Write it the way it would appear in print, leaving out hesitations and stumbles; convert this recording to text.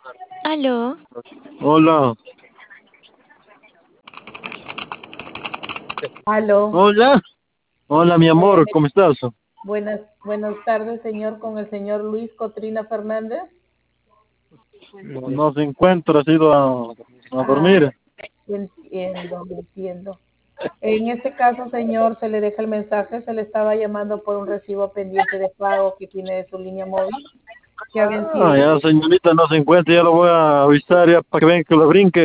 Aló, Hola, Aló, hola, hola mi amor, buenas, ¿cómo estás? buenas tardes, señor, con el señor Luis Cotrina Fernández. No se encuentra, ha ido a Ah, dormir. entiendo. En este caso, señor, se le deja el mensaje, se le estaba llamando por un recibo pendiente de pago que tiene de su línea móvil, que ha Ah, vencido. ya señorita no se encuentra, ya lo voy a avisar ya para que venga que lo brinque.